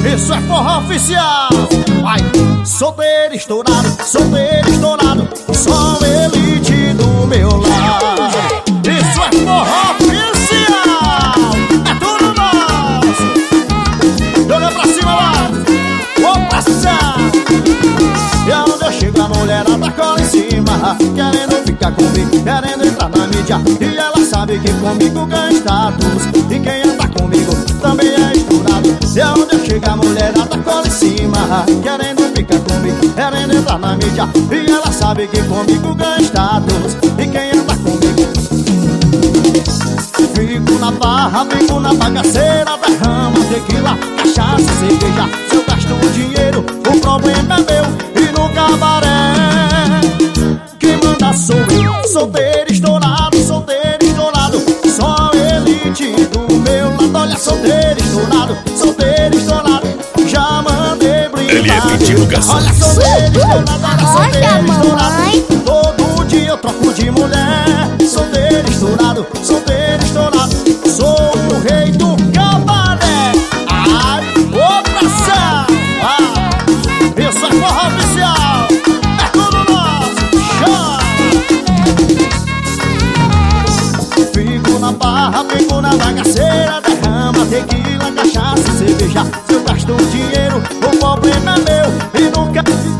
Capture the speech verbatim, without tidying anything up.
Isso é forró oficial. Vai, solteiro estourado, solteiro estourado, só elite do meu lado. Isso é forró oficial. É tudo nosso. Joga pra cima lá, vou pra cima. E aonde eu chego a mulherada cola em cima, querendo ficar comigo, querendo entrar na mídia. E ela sabe que comigo ganha status, e quem anda comigo também é estourado. E aonde eu chego a mulherada cola em cima, querendo ficar comigo, querendo entrar na mídia. E ela sabe que comigo ganha status, e quem anda comigo. Fico na barra, fico na bagaceira, derrama tequila, cachaça, cerveja. Se eu gasto o dinheiro, o problema é meu e no cabaré quem manda sou eu. Solteiro estourado, solteiro estourado, só elite do meu lado. Olha, solteiro estourado, solteiro estourado, já mandei brincar. Ele é divulgação. Olha, solteiro estourado, olha, solteiro estourado, todo dia eu troco de mulher. Solteiro estourado, solteiro estourado, sou o rei do cabaré. Ai, ô praça, ah, isso é forró oficial. É tudo nosso, chama. Fico na barra, fico na bagaceira, derrama tequila, cachaça e cerveja. Se eu gasto dinheiro, o problema é meu e nunca